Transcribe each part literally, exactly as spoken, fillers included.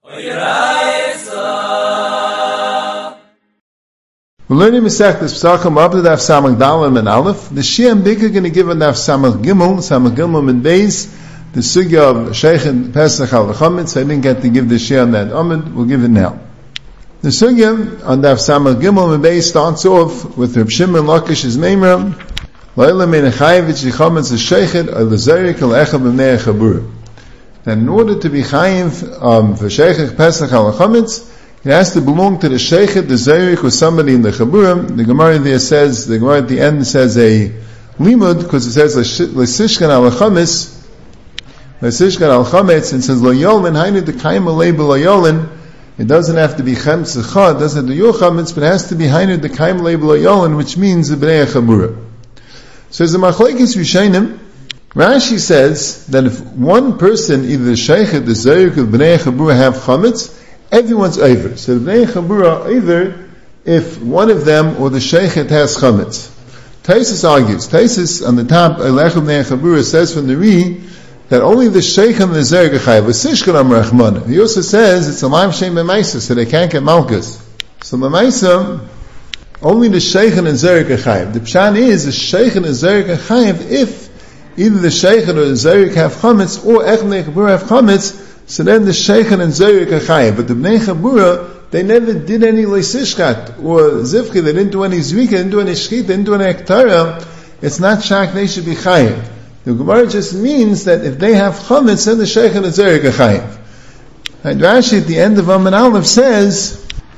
We're learning Masechtas Pesachim up to Daf Samach Dalet and Aleph. The Shia and Bika are going to give a Daf Samach Gimel, Samach Gimel and Beis, the Sugya of Sheikh and Pesach al Chametz. I didn't get to give the Shia on that Amud. We'll give it now. The Sugya on Daf Samach Gimel and Beis starts off with Reb Shimon Lakish's Meimra, Laila Mein Chayevich Chametz Sheikhet al Zerik al Echad B'Mei Chabura. That in order to be Chayev um, for Sheikh Pesach al Chametz, it has to belong to the Sheikhet, the Zerik, or somebody in the Chaburim. The Gemara there says, the Gemara at the end says a limud, because it says L'sishkan al Chametz, L'sishkan al Chametz, and says Lo Yolin, Hainu de Kaim alei Lo Yolin. It doesn't have to be Chametz Echad, it doesn't have to be Yo Chametz, but it has to be Hainu de Kaim alei Lo Yolin, which means the Bnei Chabura. So as the Machlekes Rishonim, Rashi says that if one person, either the Sheikhet, the Zerik, or the Bnei Chabura have Chametz, everyone's over. So the Bnei Chabura are either if one of them or the Sheikhet has Chametz. Taisus argues, Taisus on the top, Elech Bnei Chabura says from the Ri, that only the Sheikh and the Zerik are chayav. V'sishkan am Rachmana. He also says it's a Laim Shem B'maisa, so they can't get Malkus. So B'maisa, only the Sheikh and the Zerik are chayav. The Pshan is, the Sheikh and the Zerik are chayav if either the Sheikh or the Zerik have Chametz, or Ech Bnei Chabura have Chametz, so then the Sheikh and Zerik are chayav. But the Bnei Chabura, they never did any leisishkat or zivchi. They didn't do any zvika, they didn't do any shchit, they didn't do any ektara. It's not shak, they should be chayav. The Gemara just means that if they have chametz, then the Sheikh and Zerik are chayav. And Rashi at the end of Amud Aleph says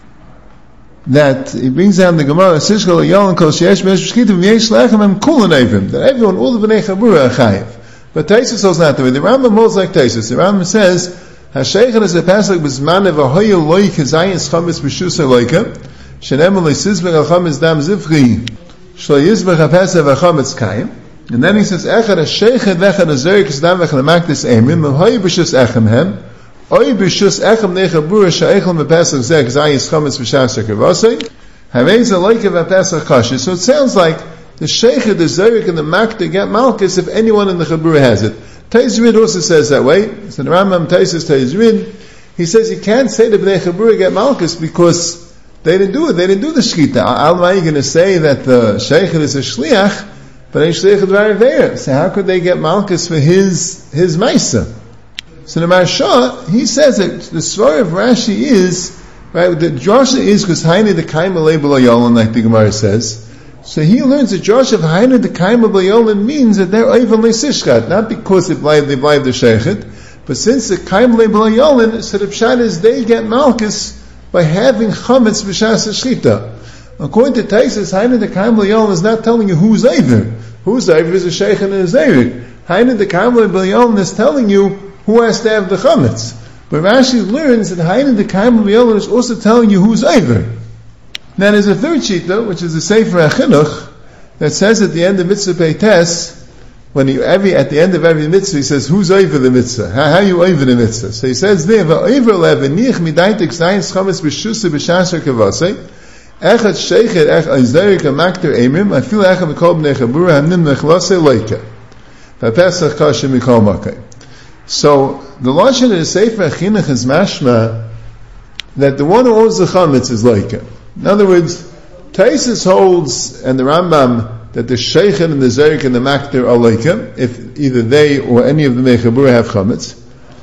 that he brings down the Gemara Sishkal Yolin Kol Sheyesh B'Yesh Shchitim V'Yesh Lechem Em Kulan Evim, that everyone, all the Bnei Chabura are chayav. But Taisus holds not the way. The Rambam holds like Taisus. The Rambam says, HaSheikhet is a pasuk b'zman v'hoya loy k'zayis chametz b'shusa loyka, shenem lo yisizbech al chametz dam zivchi, shlo yisbech ha-pesach v'chametz kayim. And then he says, Echad HaSheikhet v'echad HaZerik k'zdam v'echad ha-maktis emrim, v'hoya b'shus echem hem, oy b'shus echem nechabura sha'echel v'pesach zeh k'zayis chametz b'shas ha-kavasei, haveza loyka v'pesach kashi. So it sounds like the Sheikhet, the Zerik, and the Makta get Malkus if anyone in the Chabura has it. Taizrid also says that way. So the Rambam Taisus Taizrid, he says you can't say the Bnei Chabura get Malkus because they didn't do it. They didn't do the Shkita. How am I going to say that the Sheikhet is a Shliach, but a Shliach is very there? So how could they get Malkus for his his Maisa? So the Marsha, he says that the story of Rashi is, right, the Joshua is because Haini the Kaim Alei B'Lo like the Gemara says. So he learns that Josh of Hainu the Kaim of B'Yolin means that they're even leisishkat, not because they blind they blind the Sheikhet, but since the Kaim B'Yolin, so the Pshat is they get Malkus by having Chametz b'shas Shchita. According to Taisus, Hainu the Kaim B'Yolin is not telling you who's over. Who's over is a Sheikhet and a Zerik. Hainu the Kaim B'Yolin is telling you who has to have the Chametz. But Rashi learns that Hainu the Kaim B'Yolin is also telling you who's over. Now there's a third shita, which is the Sefer HaChinuch, that says at the end of Mitzvah Peites, when you, every, at the end of every mitzvah, he says, who's over the mitzvah? How, how you over the mitzvah? So he says there, Va'over le'venich midaitik zayin schametz b'shusa b'shasher kavasei, echad sheichet ech aizerik amakter emrim, afil echad v'kol b'nei chabura hamnim nechlosei loike. V'pesach kashem mikol makay. So, the Lashon of the Sefer HaChinuch is mashma, that the one who owns the chametz is loike. In other words, Taisus holds, and the Rambam, that the Sheikhet and the Zerik and the Makter are loika, if either they or any of the Mechabura have chametz.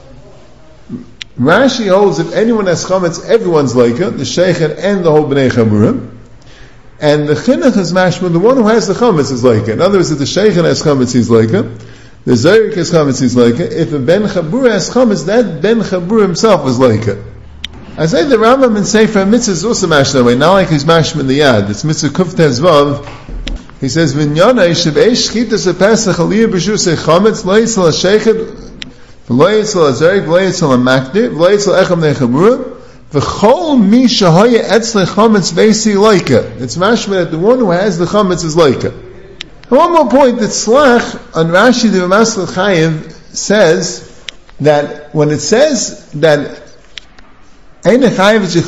Rashi holds if anyone has chametz, everyone's loika, the Sheikhet and the whole Bnei Chabura. And the Chinuch is mashma, the one who has the chametz is loika. In other words, if the Sheikhet has chametz, he's loika. The Zerik has chametz, he's loika. If a Ben Chabura has chametz, that Ben Chabura himself is loika. I say the Rambam in Sefer Mitzvah is also mashed that way, not like he's mashed in the Yad. It's Mitzvah Kuf Tezvav. He says, V'nyana yishav eish shchitas ha-pesach aliyah b'shusei chametz lo yitzal ha-sheikhet v'lo yitzal ha-zerik v'lo yitzal ha-makdir v'lo yitzal echam ne-chabura v'chol mi shahoya etzle chametz v'esi loika. It's mashma that the one who has the chametz is loika. And one more point, that Slach on Rashi the Maskil Chayiv says that when it says that whether you learn like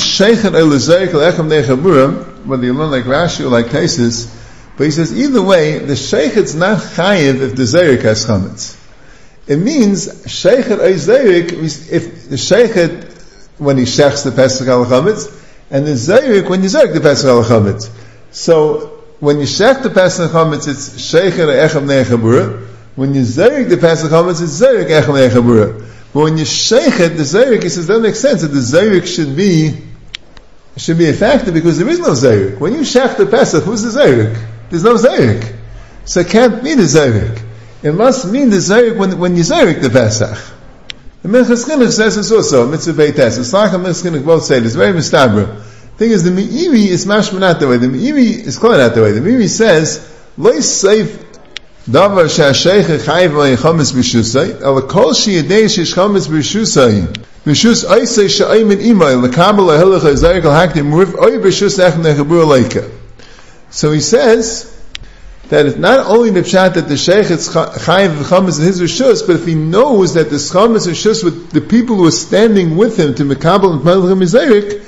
Rashi or like Taisus, but he says either way, the sheikhet's not chayiv if the zerik has chametz. It means sheikhet or zerik, if the sheikhet when he shechs the Pesach al Chametz, and there's Zayrik when you zayrik the Pesach al Chametz. So, when you shech the Pesach al Chametz, it's Shecher Echem Nechabura. When you zayrik the Pesach al Chametz, it's Zayrik Echem Nechabura. But when you shech it, the Zayrik, he says, that makes sense, that the Zayrik should be, should be a factor, because there is no Zayrik. When you shech the Pesach, who's the Zayrik? There's no Zayrik. So it can't mean the Zayrik. It must mean the Zayrik when, when you zayrik the Pesach. The Minchas Chinuch says this also, Mitzvah Beites. It's like a Minchas Chinuch both say it. It's very mistabra. Thing is, the Meiri is mashma not the way. The Meiri is clear not the way. The Meiri says, Lois Seif Davar Sha'asheich Chayiv V'Yichamis B'Shusay, Ala Kol Shiyadei Shishchamis B'Shusay, B'Shus Oisei Sha'ayim in Imay, L'Kabel L'Hilach L'Zayrik L'Haktim, Muriv Oy B'Shus Echem Nechabur Leika. So he says, that it's not only the pshat that the sheikh is chayiv v'chametz in his rishus, but if he knows that the chametz rishus with the people who are standing with him to mekabel and melchem mizarik,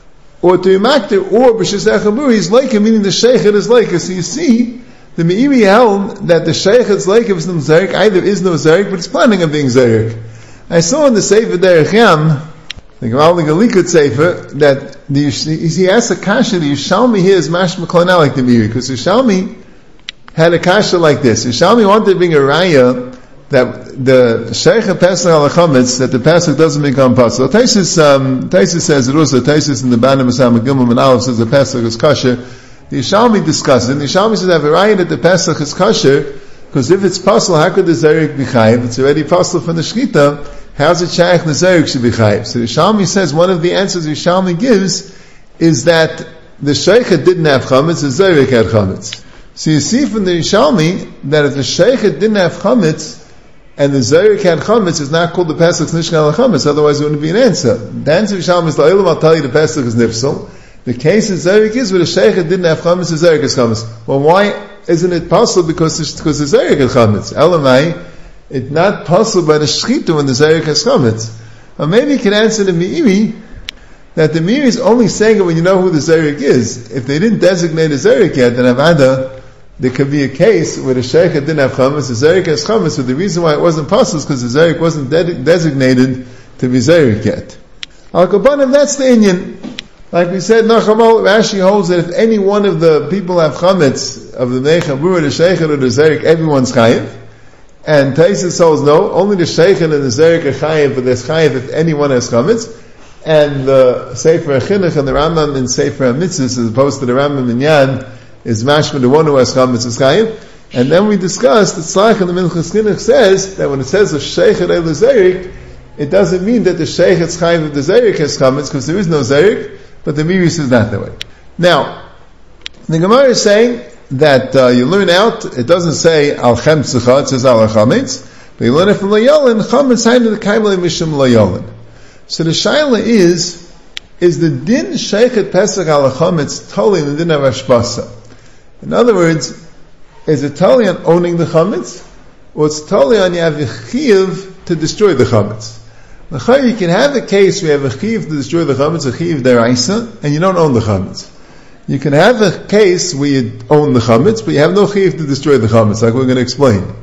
or to imakter, or b'shus echabur, he's like him, meaning the sheikh is like him. So you see, the meiri held that the sheikh is like him is no zarik, either is no zarik, but it's planning on being zarik. I saw in the Sefer Derech Yam, the Gemaldik Alikut Sefer, that the, he asks a kasha, the Yishalmi here is mashma klana like the meiri, because Yishalmi had a kasha like this. Yishalmi wanted to bring a raya that the Sheikh Pesach al Chametz, that the Pesach doesn't become Pasuk. Taisus, um, Taisus says it also, Taisus in the Bana Masam Gimel and Aleph says the Pesach is kosher. The Yishalmi discusses it. The Yishalmi says, I have a raya that the Pesach is kosher, because if it's possible, how could the Zayrik be chayiv? It's already possible from the Shkita. How's it shaykh the Zayrik should be chayiv? So the Yishalmi says, one of the answers the Yishalmi gives is that the Sheikh didn't have Chametz, the Zayrik had Chametz. So you see from the Yishalmi that if the Sheikh didn't have Chametz and the Zayrik had Chametz, it's not called the Pesach Nishkan al Chametz, otherwise it wouldn't be an answer. The answer of Yishalmi is, La'ilam, I'll tell you the Pesach is Nifsal. The case of Zayrik is where the Sheikh didn't have Chametz, the Zayrik has Chametz. Well, why isn't it possible? Because, because the Zayrik has Chametz. Elamai, it's not possible by the Shechita when the Zayrik has Chametz. Or maybe you can answer the Meiri, that the Meiri is only saying it when you know who the Zayrik is. If they didn't designate a Zayrik yet, then Avada, there could be a case where the Sheikh didn't have Chametz, the Zayrik has Chametz, but the reason why it wasn't possible is because the Zayrik wasn't de- designated to be Zayrik yet. Al-Kabanim, that's the Inyan. Like we said, Nachamal, Rashi holds that if any one of the people have Chametz, of the Nechabur, the Sheikh or the Zayrik, everyone's Chayiv. And Taisus holds no, only the Sheikh and the Zayrik are Chayiv, but there's Chayiv if anyone has Chametz. And the Sefer HaChinuch and the Rambam in Sefer HaMitzvahs, as opposed to the Rambam in Yad, is mashma the one who has chametz is chayiv. And then we discussed that Tzlach and the Minchas Chinuch says that when it says a sheikh el zayrik, it doesn't mean that the sheikh is chayiv if the zayrik has chametz, because there is no zayrik, but the Meiri says not that way. Now, the Gemara is saying that uh, you learn out, it doesn't say al chemtzecha, it says al chametz, but you learn it from layolin, chametz hainu the kaimel mishum layolin. So the shaila is, is the din sheikhet pesach al chametz totally the din of hashbasa? In other words, is it totally on owning the chametz, or it's totally on you have a chiyuv to destroy the chametz? You can have a case where you have a chiyuv to destroy the chametz, a chiyuv deraisa, and you don't own the chametz. You can have a case where you own the chametz, but you have no chiyuv to destroy the chametz, like we're going to explain.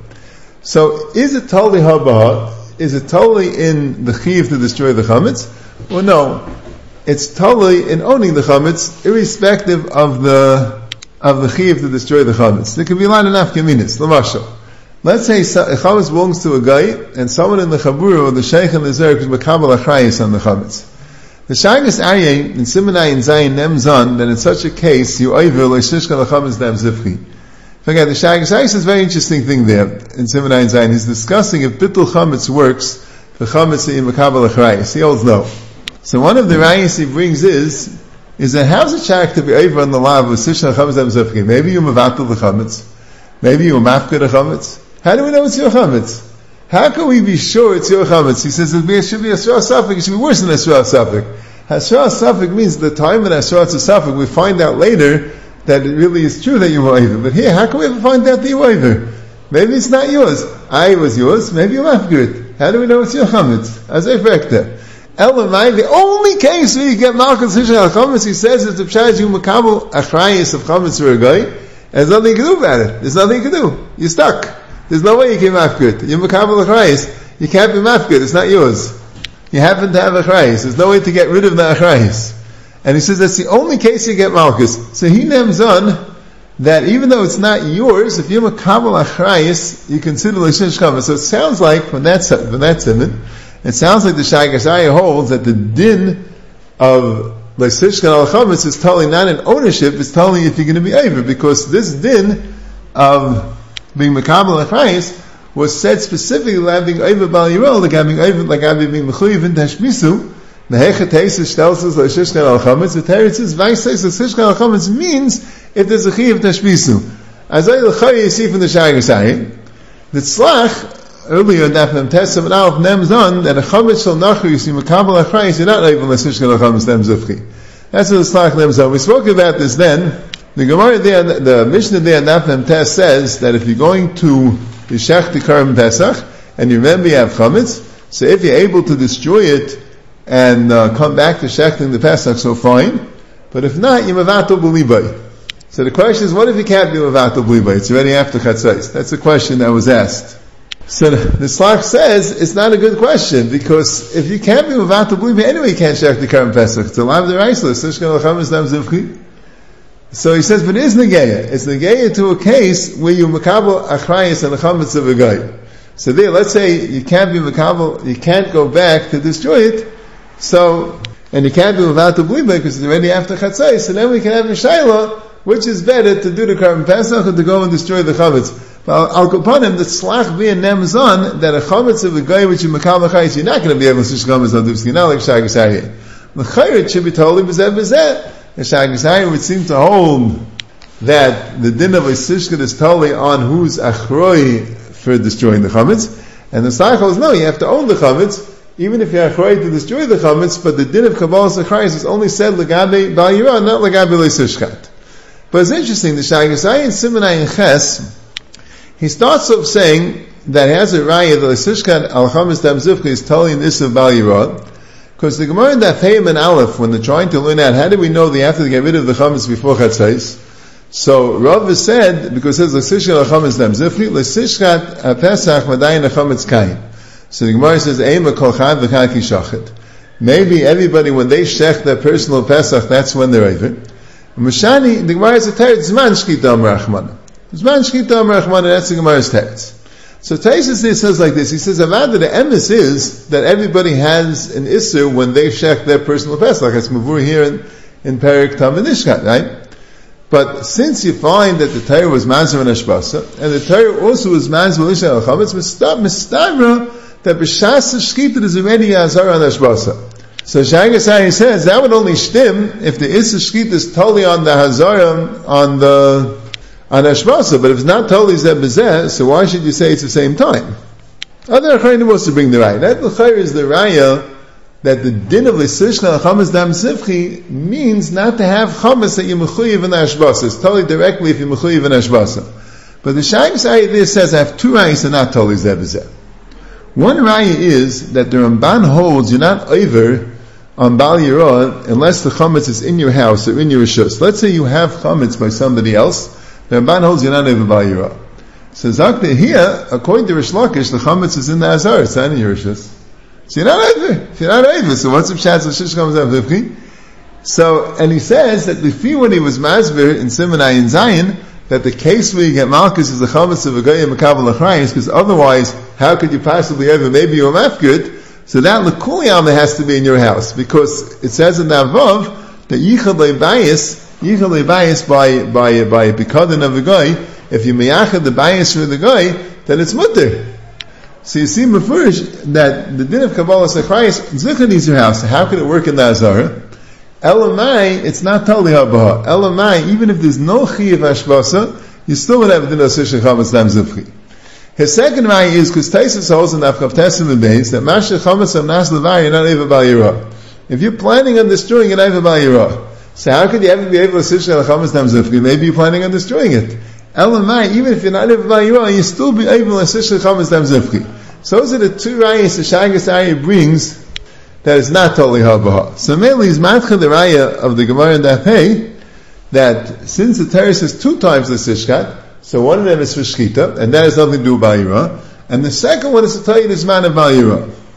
So, is it totally habaha? Is it totally in the chiyuv to destroy the chametz? Or no, it's totally in owning the chametz, irrespective of the of the chiyuv to destroy the chametz. There can be a lot of nafkaminas. L'mashal, let's say a chametz belongs to a guy, and someone in the chabura or the sheikh and the zerk is makabel achrayis on the chametz. The Shagas Aryeh in Simonai and Zayin Nemzan that in such a case you over leishishka lechametz dam zifchi. Forget the Shagas Aryeh says a very interesting thing there in Simonai and Zayin. He's discussing if bittul chametz works for chametz in makabel achrayis. He holds no. So one of the rayas he brings is is that how's it shaykh to be over on the law of leishishka lechametz dam zifchi? Maybe you mavatul the chametz. Maybe you mafka the chametz. How do we know it's your chametz? How can we be sure it's your chametz? He says it should be a Asra Safek, it should be worse than Asra Safek. Asra Safek means the time in Asra Safek, we find out later that it really is true that you were over. But here, how can we ever find out that you were over? Maybe it's not yours. I was yours, maybe you'll have good. How do we know it's your chametz? As a factor. Elamai, the only case where you get Malchus Hishon al chametz, he says, is the Pshaj you makabel achrayis of chametz for a guy. There's nothing you can do about it. There's nothing you can do. You're stuck. There's no way you can mafkut. You're makabel achrayis. You can't be mafkut. It's not yours. you happen to have achrayis. There's no way to get rid of the achrayis. And he says that's the only case you get malchus. So he names on that even though it's not yours, if you're makabel achrayis, you consider l'shish chametz. So it sounds like from that from that simon, it sounds like the Shagasai holds that the din of l'shish al chametz is telling not in ownership, it's telling if you're going to be over, because this din of being makabel achrayis was said specifically like being over bal yirol, like having over, like having being mechuyev in tashmisu. The hechateisus stelsus l'shishkan al chametz. The teretz vayseis l'shishkan al chametz means if there's a chiyav tashmisu. As I l'chari you see from the Shagasai, the tzlach earlier in Daf Mem Tes and Alf nems on that a chametz shel nachri you see makabel achrayis you're not over l'shishkan al chametz nem zufchi. That's what the tzlach nems on. We spoke about this then. The Gemara there, the Mishnah there in Daf Mem Tes says that if you're going to Yishach the Karim Pesach, and you remember you have chametz, so if you're able to destroy it and uh, come back to shechting the Pesach, so fine. But if not, you're mevatel b'libay. So the question is, what if you can't be mevatel b'libay? It's already after chatzais. That's the question that was asked. So the, the Slach says it's not a good question, because if you can't be mevatel b'libay, anyway you can't shech the Karim Pesach. It's a lav deraisa, sishkan l'chametz dam zivchi. So he says, but it is negeya. It's negeya to a case where you makabel achrayis and the chametz of a guy. So there, let's say you can't be makabel, you can't go back to destroy it. So, and you can't do without the bliba because it's already after chatzai. So then we can have a shayla, which is better to do the Karban Pesach or to go and destroy the chametz. But al kapanim, the slach being nemzon that a chametz of a guy which you makabel achrayis, you're not going to be able to shish chametz on duvski. Not like shagasari. The chayrit should be totally b'zeh b'zeh. The shagasari would seem to hold that the din of a sishkat is totally on who's achroi for destroying the chametz, and the slach holds no, you have to own the chametz. Even if you're afraid to destroy the chametz, but the din of kabbalas achrayis is only said legabe bal yirah, not legabe leisishkat. But it's interesting, the Shagasai in Simonai and Ches, he starts off saying that he has a raya that leisishkat al chametz dam zivcha is totally in this of bal yirah, because the Gemara in Daf Heim and Aleph, when they're trying to learn out, how do we know they have to get rid of the chametz before chatzais? So Rav has said, because it says leisishkat al chametz dam zivcha, leisishkat pesach madayin al chametz kain. So the Gemara says, Eima kol chad v'chad ki shachet. Maybe everybody, when they shech their personal Pesach, that's when they're over. Mishani, the Gemara says, Zman shchita amar Rachmana. Zman shchita amar Rachmana, that's the Gemara's teretz. So Taisus says like this, he says, Avada, the emes is that everybody has an Isser when they shech their personal Pesach. It's Mavur here in, in Perik Tam and Ishkat, right? But since you find that the Torah was Mazur and Ashbasa, and the Torah also was Mazur and Ishkat al-Chametz, Mistabra, that b'shas shchita is already azar on ashbasa. So Shagasai says that would only stim if the issa shchita is totally on the hazarim on the on ashbasa. But if it's not totally zeh b'zeh, so why should you say it's the same time? Other achayim wants to bring the raya. That l'chayr is the raya that the din of l'sishna chametz dam sivchi means not to have chametz that you're mechuyev in ashbasa. It's totally directly if you're mechuyev in ashbasa. But the Shagasai there says I have two rayas and not totally zeh b'zeh. One raya is that the Ramban holds you're not over on Bal Yirah unless the chametz is in your house or in your rishus. Let's say you have chametz by somebody else, the Ramban holds you're not over Bal Yirah. So Zakta here, according to Rish Lakish, the chametz is in the azar, it's not in your rishus. So you're not over. If you're not over, so what's the pshat of shish chametz avivchi? So, and he says that the fee when he was masbir in Simonai and Zion, that the case where you get malchus is the chametz of a goy and makabel achrayis, because otherwise, how could you possibly ever, maybe you're mafgud, so that l'kuliyam has to be in your house, because it says in Navav, that yichad le'bayis, yichad le'bayis by, by, by a bikadin of a goy, if you meyachad the bayis for the goy, then it's mutter. So you see mefurish, that the din of kabbalas achrayis, zichad is your house, how could it work in the azara? Elamai, it's not totally habaha. Elamai, even if there's no chiyav ashbasa, you still would have a din of sishach chametz dam zivchi. His second raya is because Taisus holds in Afkav Tesim and Beis that Masha chametz am nas levar you're not able bal yirah. If you're planning on destroying it, able bal yirah. So how could you ever be able to sishach chametz dam zivchi? Maybe you're planning on destroying it. Elamai, even if you're not able bal yirah, you still be able to sishach chametz dam zivchi. So those are the two rayas the Shagas Arya brings that is not totally habaha. So mainly is matcha the raya of the Gemara in Daf Hey that since the Torah says two times the sishkat, so one of them is for shchita, and that has nothing to do with bal yirah, and the second one is to tell you this man of bal yirah.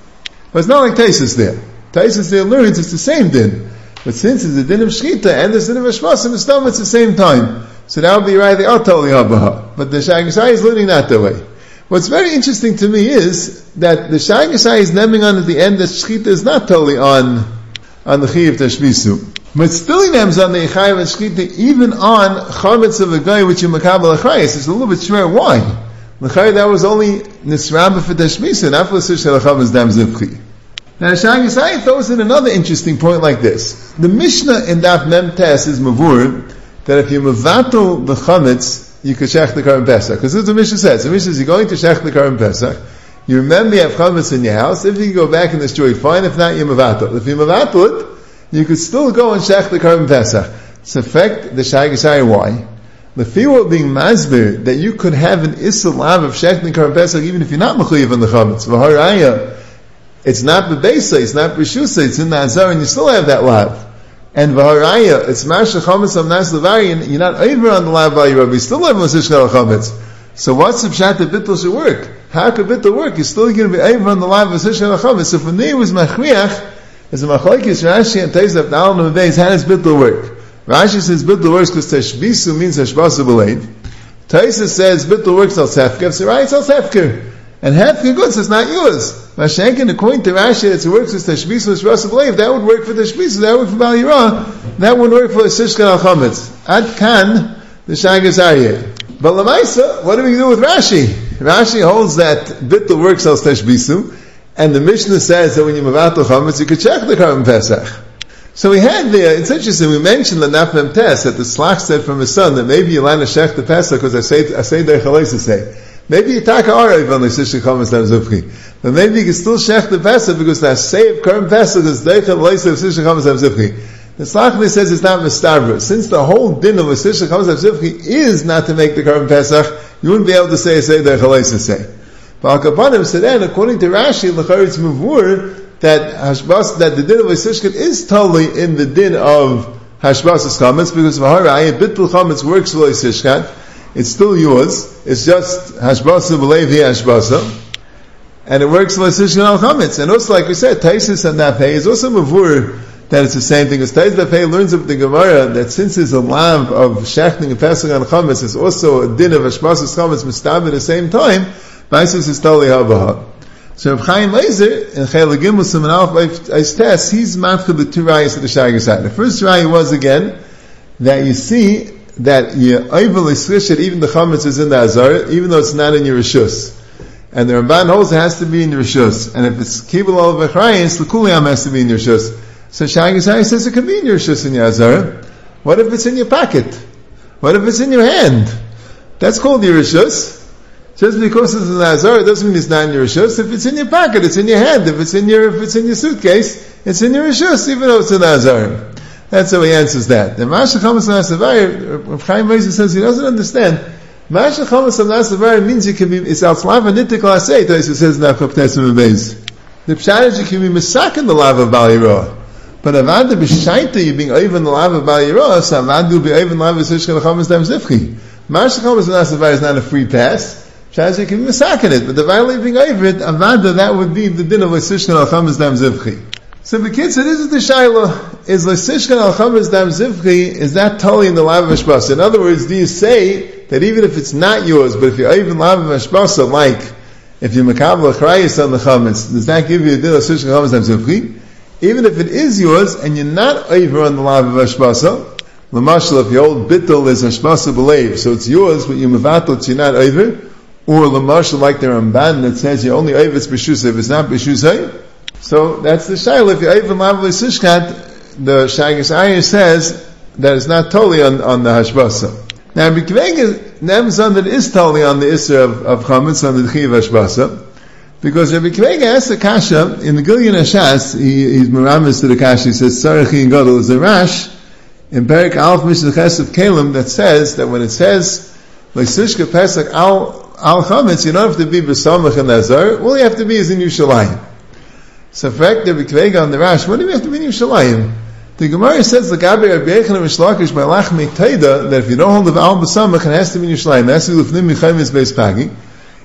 But it's not like Taisus there. Taisus there learns it's the same din. But since it's the din of Shechita and the din of Hashbasa, it's at the same time. So that would be right, they are totally Habaha. But the Shagasai is learning that the way. What's very interesting to me is that the Shagasai is naming on at the end that Shechita is not totally on, on the Chiv Tashbisu. But still he names on the Chayav and Shechita even on Chametz of a guy which you Makabal Achayis. It's a little bit short. Why? L'chayr that was only Nisraba for Tashbisu, not for Sish Chametz Dam Zivchi. Now Shagasai throws in another interesting point like this. The Mishnah in Daf Mem Tes is Mavur, that if you Mavato the Chametz, you could shech the Karban Pesach. Because this is what the Mishnah says. The Mishnah says you're going to shech the Karban Pesach. You remember you have chametz in your house. If you go back and destroy it, fine. If not, you mavato. If you mavato it, you could still go and shech the Karban Pesach. It's affect the Shagasai. Why? The fear of being masbir that you could have an issur lav of shech the Karban Pesach even if you're not mechuyev on the chametz. V'haraya, it's not b'beisa, it's not b'shusa, it's in the azar, and you still have that lav. And v'haraya, it's masha chametz am nas levari, and you're not over on the lav v'ayirav, you still have masishka chametz. So what's the pshat that bittul should work? How could bittul work? You're still going to be over on the lav masishka chametz. So for me it was machriach, as a machlokes Rashi and Teis of Na'al and Beis, how does bittul work? Rashi says bittul works because tashbisu means hashbasa b'leiv. Teis says bittul works al tefker, so right, it's al tefker. And hefker good, so it's not yours. Mashenkin, according to Rashi, that it works with Tashbisu Hashbasa B'leiv, that would work for Tashbisu, that would work for Bal Yirah, that would work for Sishkan Al Chametz. Ad Kan, the Shagas Aryeh. But Lamaisa, what do we do with Rashi? Rashi holds that Bittul works as Tashbisu, and the Mishnah says that when you Mavato Chametz, you could check the Karban Pesach. So we had there, it's interesting, we mentioned the Naf Mem Tes, that the Slach said from his son, that maybe you'll learn to shech the Pesach, because I say, I say Derech Halei to say. Maybe you taka arav on the Sishka Chametz Dam Zivchi. But maybe you can still shech the Pesach because that save Karban Pesach is Deichel Leisa of Sishka Chametz Dam Zivchi. The Slachli says it's not Mistabra. Since the whole din of a Sishka Chametz Dam Zivchi is not to make the Karban Pesach, you wouldn't be able to say say Deichel Leisa say. But Al-Kapanim said then, according to Rashi, L'char it's Mavur, that Hashbas, that the din of a Sishka is totally in the din of Hashbas Chametz, because V'harayah, Bittul Chametz works for a Sishkat. It's still yours. It's just hashbasa b'leiv hashbasa, and it works like sishkan al chametz. And also, like we said, Taisus and Nafei is also mavur that it's the same thing. Because Taisus Nafei learns of the Gemara that since there's a lav of shechting and pesach on chametz, it's also a din of hashbasa chametz mistab at the same time. Taisus is totally habaha. So Reb Chaim Leizer in Chayil Gimel Siman Aleph Eis Tes, he's matching the two rayas of the Shagasai. The first raya was again that you see that you overly switch it, even the chametz is in the azar, even though it's not in your rishus. And the Ramban holds it has to be in your rishus. And if it's kibul al v'chrayis, the kuliyam has to be in your rishus. So Shagasai says it can be in your rishus in your azar. What if it's in your pocket? What if it's in your hand? That's called your rishus. Just because it's in the azar, it doesn't mean it's not in your rishus. If it's in your pocket, it's in your hand. If it's in your, if it's in your suitcase, it's in your rishus, even though it's in the azar. That's how he answers that. And Masha Chametz Nasavar, Rav Chaim Leizer says he doesn't understand. Masha Chametz Nasavar means you can be, it's al slava nitik lasei, it says in Nafkop Tesim Beis. The pshat is you can be misak in the lava of Bal Yirah. But avada b'shaita, you being over in the lava of Bal Yirah, so avada will be over in the lava of Sishka Chametz Dam Zivchi. Masha Chametz Nasavar is not a free pass. Pshat is you can be misak in it, but the violate being over it, avada, that would be the din of Sishka Chametz Dam Zivchi. So the kids, so this is the shayla, is l'sishkan al chametz dam zivchi, is that totally in the lav of hashbasa? In other words, do you say that even if it's not yours, but if you're even lav of hashbasa, like, if you're makabel achrayis on the chametz, does that give you a din of l'sishkan al chametz dam zivchi? Even if it is yours, and you're not over on the lav of hashbasa, l'mashal, if your old bittul is hashbasa b'leiv, so it's yours, but you're mevatel, you're not over, or l'mashal, like the Ramban, that says you're only over, it's b'shusay, if it's not b'shusay, so that's the shayla. If you're even lavli sishkat, the Shagas Aryeh says that it's not totally on, on the hashbasa. Now, Rabbi Kvega nems on that it is totally on the isser of, of chametz on the chiv hashbasa, because Rabbi Kvega asks the kasha in the Gilyon Hashas. He, he's meramis to the kasha. He says Sarachi and Gadol is a rash in Perik Alf Mishnah Ches of Kalim that says that when it says leisishka pesach al al chametz, you don't have to be b'samach and nazar. All you have to be is in Yerushalayim. So, fact that we kvega on the Rash, what do we have to be in Yerushalayim? The Gemara says the Gabi Rabbi Yechon and Mishlakish by Lachmi Taida that if you don't hold the Baal B'Samach, it has to be in Yerushalayim. That's the Lufnim Michayim is Beis Pagi.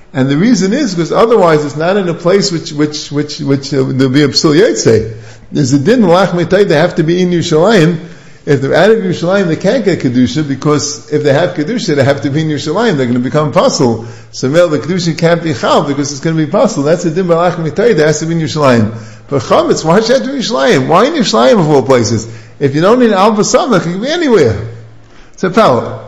And the reason is because otherwise it's not in a place which which which which uh, there'll be a psul yotze. There's a din lach mitay, they have to be in Yerushalayim. If they're out of Yerushalayim, they can't get kedusha, because if they have kedusha, they have to be in Yerushalayim. They're going to become pasul. So mel the kedusha can't be chal because it's going to be pasul. That's a din lach mitay. That has to be in Yerushalayim. But chametz, why should it have to be in Yerushalayim? Why in Yerushalayim of all places? If you don't need alva samach, it can be anywhere. It's a power.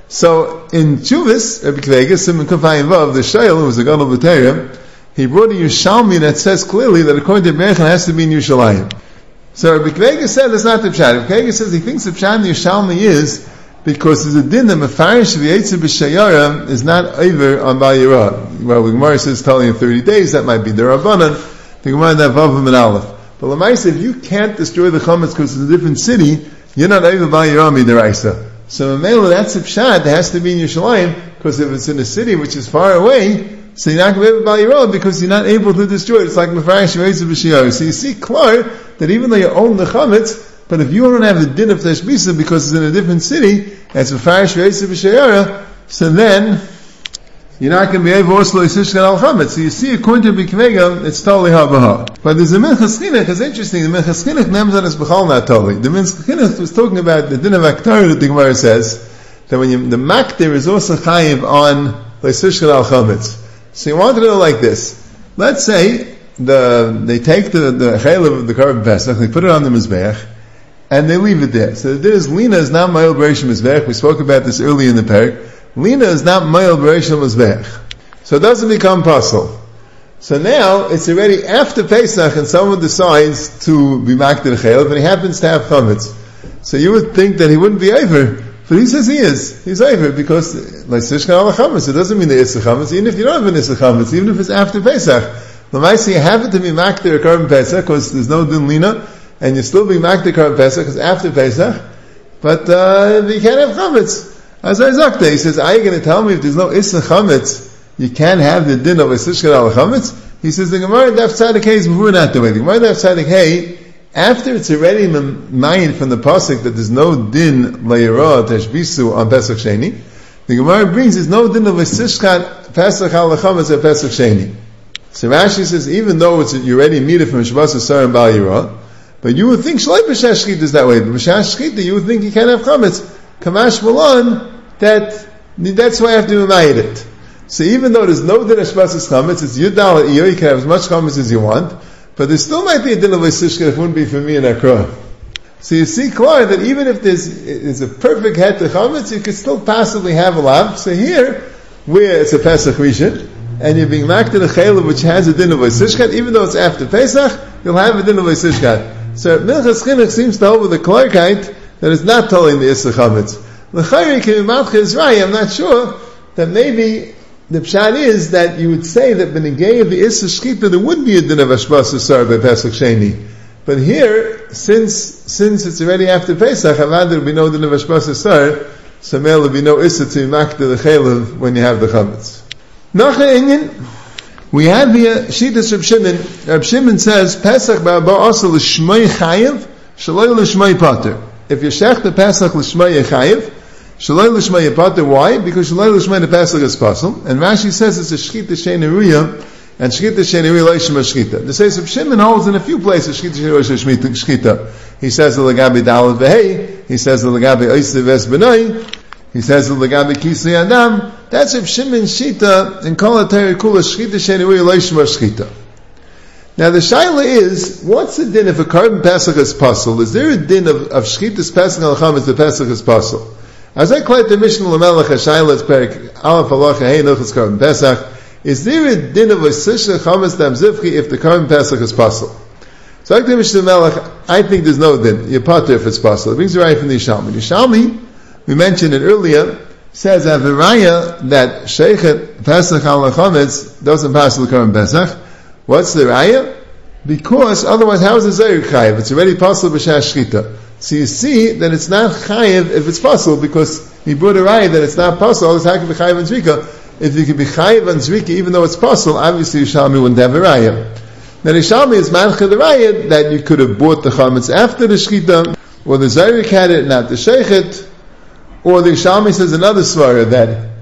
So in Chuvas, Rabbi Kvega, Simon Kafayim Vav, the Shail, who was a Gadol B'Teira, he brought a Yerushalmi that says clearly that according to Berachan, it has to be in Yerushalayim. So Rabbi Kvega said it's not the Pshat. Rabbi Kvega says he thinks the Pshat in the Yerushalmi is because there's a din that Mefarish V'Yetzer B'Shayara is not over on Ba'yirah. Well, the Gemara says telling in thirty days, that might be the Rabbanan, the Gemara that Vav and Aleph. But Lamaisa, if you can't destroy the Chametz because it's a different city, you're not over Ba'yirah Midaraisa. So Mamela, that's a pshat, it has to be in Yerushalayim, because if it's in a city which is far away, so you're not going to be able to buy your own because you're not able to destroy it. It's like Mefarish V'Yetzer B'Shayara. So you see clear that even though you own the chametz, but if you don't have the din of Tashbisa because it's in a different city, it's Mefarish V'Yetzer B'Shayara, so then you're not going to be able to Oslo Yisishkan al chametz. So you see, according to Bikvega, it's totally ha-baha. But there's a Minchas Chinuch, it's interesting, the Minchas Chinuch nemzan is b'chal not totally. The Minchas Chinuch was talking about the din of Aktar that the Gemara says, that when you, the Makdir is also chayiv on Yisishkan al chametz. So you want to know like this. Let's say, the, they take the, the chaylev of the Korban Pesach, they put it on the Mizbeach, and they leave it there. So the din is, Lina is not Mayil Bereishim Mizbeach, we spoke about this earlier in the parak. Lina is not Mayil Bereishim Mizbeach. So it doesn't become pasul. So now, it's already after Pesach, and someone decides to be makdir chaylev, and he happens to have chametz. So you would think that he wouldn't be over, but he says he is. He's over, because, like, Sishkan al chametz, it doesn't mean the Issa chametz, even if you don't have an Issa chametz, even if it's after Pesach. L'maisi, you have it to be makdir a Korban Pesach, because there's no din Lina, and you still be makdir Korban Pesach, because after Pesach, but, uh, you can't have chametz. As I Zakta, he says, are you going to tell me if there's no Issa chametz, you can't have the din of Isishkan al chametz? He says the Gemara Daf Tzadik Hey is before not the way. The Gemara Daf Tzadik Hey, after it's already mind from the pasuk that there's no din layira tashbisu on Pesach Sheni, the Gemara brings there's no din of Isishkan Pesach al chametz at Pesach Sheni. So Rashi says even though it's you're already meet from Shabbos Asar and Bal Yira, but you would think Shloi B'Shash Shchita is that way. But B'Shash Shchita you would think you can't have chametz. Kamash Malon that that's why I have to remind it. So even though there's no din of Shbasas chametz, it's Yudal Iyo, you can have as much chametz as you want, but there still might be a din of Isishka if it wouldn't be for me and Akra. So you see clear that even if there's, there's a perfect head to chametz, you could still possibly have a lav. So here, where it's a Pesach Rishon, and you're being maked in a chaylev which has a din of Isishka, even though it's after Pesach, you'll have a din of Isishka. So Minchas Chinuch seems to hold with the Clarkite that it's not telling the Issa chametz. L'chayri k'mimatcha is right, I'm not sure that maybe the pshat is that you would say that b'negei of the Issa Shchita there would be a din of Hashbas Asar by Pesach Sheni. But here, since since it's already after Pesach, Avad there will be no din of Hashbas Asar, so there will be no Issa to makta the chaylev when you have the chametz. Nacha Inyan, we have here Shitas Reb Shimon. Reb Shimon says Pesach ba'aba asa l'shmei chayev, shaloi l'shmei pater. If you shech the Pesach l'shmei chayev, Shaloi l'shmei pater, why? Because Shaloi l'shmei the Pesach is possible. And Rashi says it's a shchita she'ein ruya, and shchita she'ein ruya l'shma shchita. The says of Shimon holds in a few places shchita she'ein ruya shchita. He says the l'gabi dalad v'hei, he says the l'gabi oisei ves b'nai, he says the l'gabi kisei adam. That's of Shimon shita, and kol ha'teri kula shchita she'ein ruya l'shma shchita. Now the shaila is, what's the din if a Korban Pesach is possible? Is there a din of, of shchita's Pesach al chametz the Pesach is possible? As I quote the Mishnah Lamelech Hashaylas Perik Aleph Halacha Hey Nochas Korban Pesach, is there a din of a Sisha Chametz Dam Zivchi if the Korban Pesach is possible? So like the Mishnah Lamelech, I think there's no din. Yepater if it's possible. It brings a right from the Yishalmi. Yishalmi, we mentioned it earlier, says Aviraya that Sheikhet Pesach Al Chametz doesn't pass the Korban Pesach. What's the raya? Because otherwise, how is it Zayir Chayiv? It's already possible b'Shash Shchita. So you see that it's not chayiv if it's possible, because he brought a raya that it's not possible. It's how can be chayiv on zrika. If you could be chayiv on zrika, even though it's possible, obviously Yishalmi wouldn't have a raya. Now Yishalmi is mancha the raya that you could have bought the chametz after the shchita, or the zayrik had it, not the sheichet, or the Yishalmi says another svara that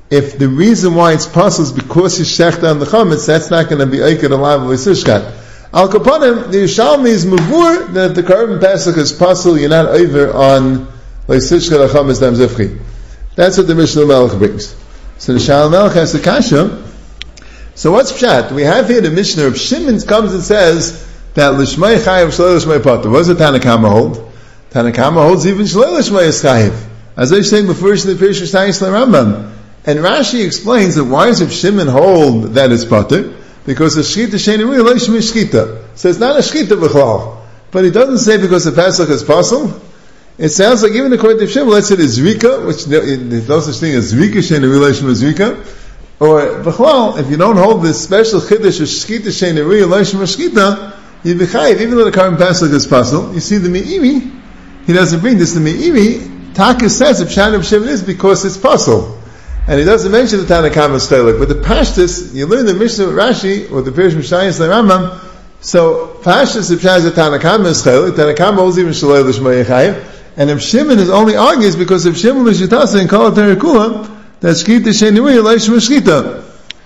if the reason why it's possible is because he's shechta on the chametz, that's not going to be oiked alive with Sishkat. Al Kapanim, the Yerushalmi is mavur that the Korban Pesach is possible, you're not over on Leisishkat Achametz Dam Zivchi. That's what the Mishnah Melech brings. So the Shalom Melech has the kasha. So what's pshat? We have here the Mishnah of Shimon comes and says that Lishmai Chayiv Shalei Lishmai Pater. What does the Tanakama hold? Tanakama holds even Shalei Lishmai is Chayiv. As I was saying before, in the Pirish Shtayis Rambam. And Rashi explains that why does Shimon hold that it's Pater? Because the Shchita Sheini Rui Leishmi Shchita. So it's not a Shchita B'chlal. But he doesn't say because the Pesach is possible. It sounds like even according to Shimon, let's say the Zrika, which there's no such thing as Zrika Sheini Rui Leishmi Zrika. Or B'chlal, if you don't hold this special Chiddush of Shchita Sheini Rui Leishmi Shchita, you'd be chayiv, even though the Korban Pesach is possible. You see the Me'imi, he doesn't bring this. The Me'imi, Taka says if Shanab Shimon is because it's possible. And he doesn't mention the Tanakama's Chelik. But the Pashtus, you learn the Mishnah with Rashi, or the Pirish Mishayis Rambam, so Pashtus, if Shaz the Tanakama's Chelik, Tanakama holds even Shalei L'Shmai Chayiv, and if Shimon is only argues because if Shimon is Yitasa and Kol Terikula, that Shkita Shenui Leishma Shkita.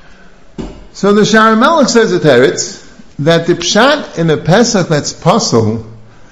So the Shara Melech says at Teretz, that the Pshat in a Pesach that's possible,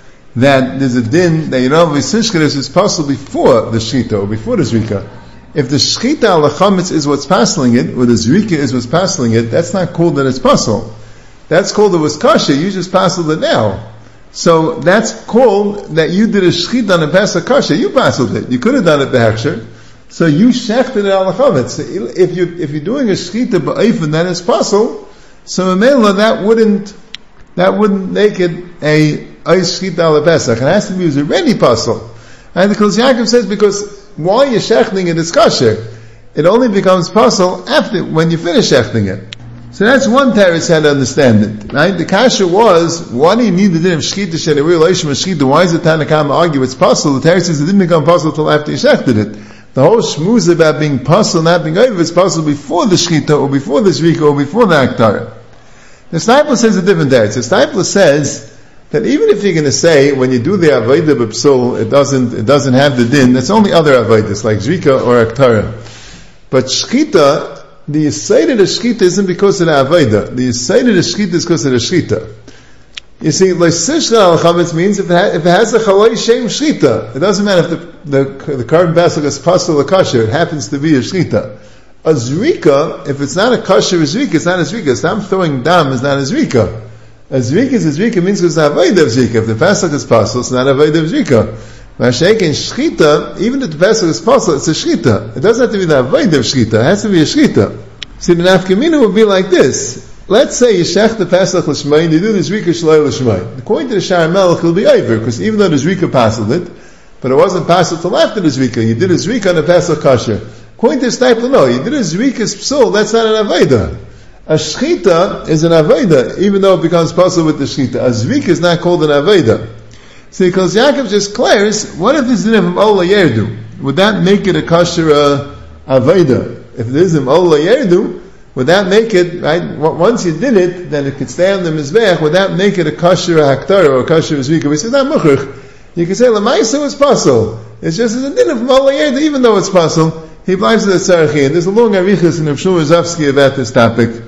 that there's a din, that you know, V'sishkeres is possible before the Shkita, or before the Zrika. If the Shchita al chametz is what's passing it, or the Zrika is what's passing it, that's not called that it's possible. That's called it was kasha, you just passed it now. So that's called that you did a Shchita on a Pesach kasha, you passed it. You could have done it behechsher. So you shechted it al chametz. If you if you're doing a Shchita ba'ifin, then it's possible. So Mamela, that wouldn't that wouldn't make it a ice Shchita al Pesach. It has to be already possible. And the Kol Yaakov says because while you're shechting it, it's kosher. It only becomes possible after, when you finish shechting it. So that's one teretz how to understand it. Right? The kasha was, why do you need the din of shchita sheni real oishim shchita? Why is the Tanakama argue it's possible? The teretz says it didn't become possible until after you shechted it. The whole shmooze about being possible, not being over, it's possible before the shchita, or before the shvika, or before the aktara. The Steipler says a different teretz. The Steipler says that even if you're going to say when you do the avodah b'psul, it doesn't it doesn't have the din. That's only other avodas like zrika or aktara. But shchita, the yisayid of the shchita isn't because of the avodah. The yisayid of the shchita is because of the shchita. You see, leisishcha al chametz means if it, ha- if it has a chaloi shem shchita, it doesn't matter if the the, the Korban Pesach is pasal or kosher. It happens to be a shchita. A zrika, if it's not a kosher zrika, it's not a zrika. Stam throwing dam is not a zrika. A zrika is a zrika means it's not avodah of zrika. If the Pesach is possible, it's not avodah of zrika. Mashake in shchita, even if the Pesach is possible, it's a shchita. It doesn't have to be the avodah of shchita. It has to be a shchita. See, the nafkamina would be like this. Let's say you shech the Pesach l'shmai, you do the zrika shalei l'shmai. According to the Shara Melech, it'll be over, because even though the zrika passed it, but it wasn't passed till after the zrika. You did a zrika on the Pesach kasher. According to the Steipler, no, you did a zrika psul, that's not an avodah. A shchita is an avodah, even though it becomes possible with the shchita. A zvika is not called an avodah. See, because Yaakov just declares, what if this is from Ola Yerdu? Would that make it a kosher uh, avodah? If it is from Ola Yerdu, would that make it, right, once you did it, then it could stay on the mizbeach, would that make it a kosher haktar or a kosher zvika? We say, not muchach. You can say, Lamaisa was possible. It's just as a din from Ola Yerdu, even though it's possible. He applies to the Tzarachi. And there's a long arichas in Rav Shmuel Rozovsky about this topic.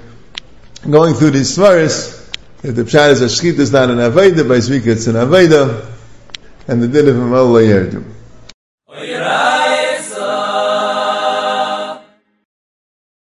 Going through these svaris, if the pshat is a shchita is not an avodah, by zvika it's an avodah, and the din of a Ola Yerdu.